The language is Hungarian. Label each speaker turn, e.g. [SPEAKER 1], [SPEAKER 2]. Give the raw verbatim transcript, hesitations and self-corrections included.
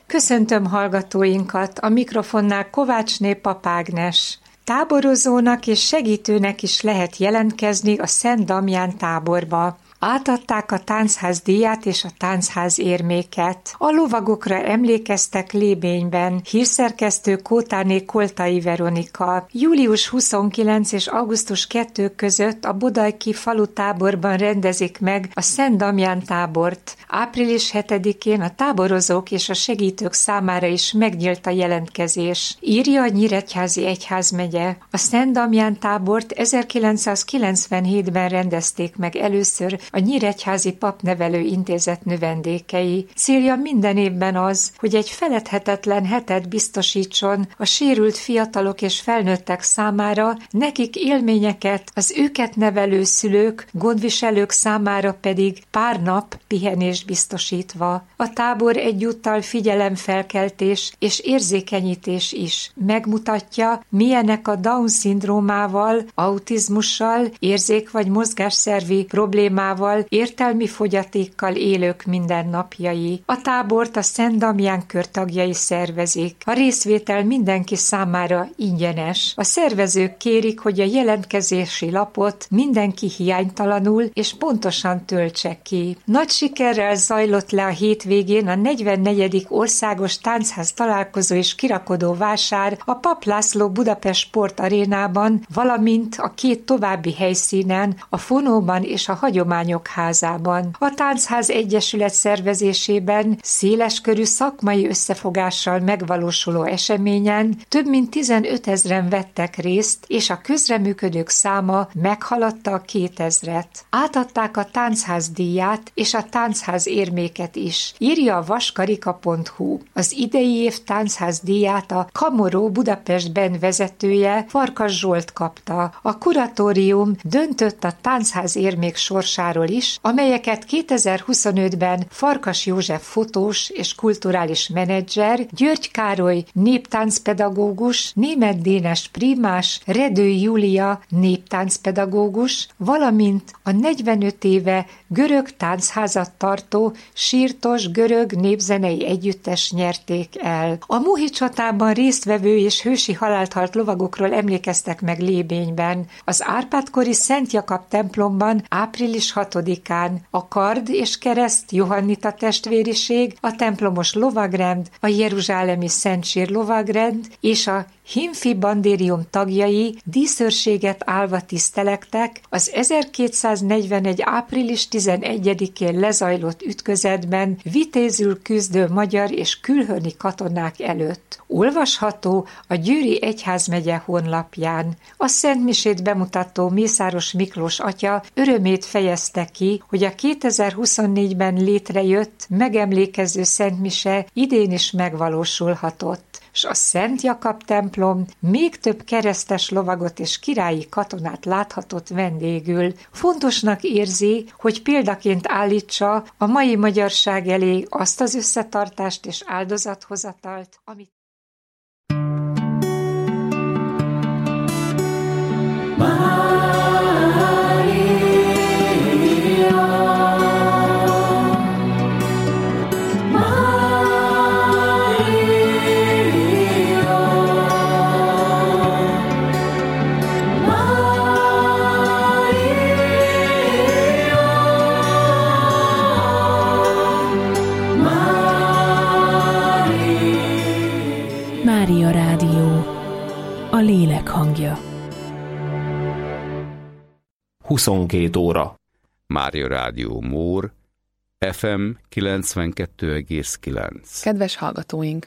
[SPEAKER 1] Köszöntöm hallgatóinkat, a mikrofonnál Kovácsné Pap Ágnes. Táborozónak és segítőnek is lehet jelentkezni a Szent Damján táborba. Átadták a táncház díját és a táncház érméket. A lovagokra emlékeztek Lébényben. Hírszerkesztő Kótáné Koltai Veronika. július huszonkilencedike és augusztus kettő között a Bodajki falutáborban rendezik meg a Szent Damján tábort. április hetedikén a táborozók és a segítők számára is megnyílt a jelentkezés. Írja a Nyíregyházi Egyházmegye. A Szent Damján tábort ezerkilencszázkilencvenhétben rendezték meg először a Nyíregyházi Papnevelő Intézet növendékei. Célja minden évben az, hogy egy feledhetetlen hetet biztosítson a sérült fiatalok és felnőttek számára, nekik élményeket, az őket nevelő szülők, gondviselők számára pedig pár nap pihenést biztosítva. A tábor egyúttal figyelemfelkeltés és érzékenyítés is. Megmutatja, milyenek a Down-szindrómával, autizmussal, érzék- vagy mozgásszervi problémával, értelmi fogyatékkal élők mindennapjai. A tábort a Szent Damján kör tagjai szervezik. A részvétel mindenki számára ingyenes. A szervezők kérik, hogy a jelentkezési lapot mindenki hiánytalanul és pontosan töltse ki. Nagy sikerrel zajlott le a hétvégén a negyvennegyedik országos táncház találkozó és kirakodó vásár a Papp László Budapest Sport Arénában, valamint a két további helyszínen, a Fonóban és a Hagyományok házában. A Táncház Egyesület szervezésében széleskörű szakmai összefogással megvalósuló eseményen több mint tizenötezren vettek részt, és a közreműködők száma meghaladta a kétezret. Átadták a táncház díját és a táncház érméket is, írja a vaskarika pont hu. Az idei év táncház díját a Kamoró Budapestben vezetője, Farkas Zsolt kapta. A kuratórium döntött a táncház érmék sorsáról is, amelyeket kétezer-huszonötben Farkas József fotós és kulturális menedzser, György Károly néptáncpedagógus, Németh Dénes primás, Redő Júlia néptáncpedagógus, valamint a negyvenöt éve görög táncházat tartó Sirtos Görög Népzenei Együttes nyerték el. A Mohi csatában résztvevő és hősi halált halt lovagokról emlékeztek meg Lébényben. Az Árpád-kori Szent Jakab templomban április hatodikán a Kard és Kereszt Johannita testvériség, a templomos lovagrend, a jeruzsálemi Szentsír lovagrend és a Himfi bandérium tagjai díszőrséget állva tisztelektek az ezerkétszáznegyvenegy. április tizenegyedikén lezajlott ütközetben vitézül küzdő magyar és külhöni katonák előtt. Olvasható a Győri Egyházmegye honlapján. A szentmisét bemutató Mészáros Miklós atya örömét fejezte ki, hogy a kétezer-huszonnégyben létrejött megemlékező szentmise idén is megvalósulhatott, s a Szent Jakab templom még több keresztes lovagot és királyi katonát láthatott vendégül. Fontosnak érzi, hogy példaként állítsa a mai magyarság elé azt az összetartást és áldozathozatalt, amit
[SPEAKER 2] Mária Rádió, a lélek hangja.
[SPEAKER 3] huszonkét óra. Mária Rádió Mór, ef em kilencvenkettő egész kilenc.
[SPEAKER 4] Kedves hallgatóink!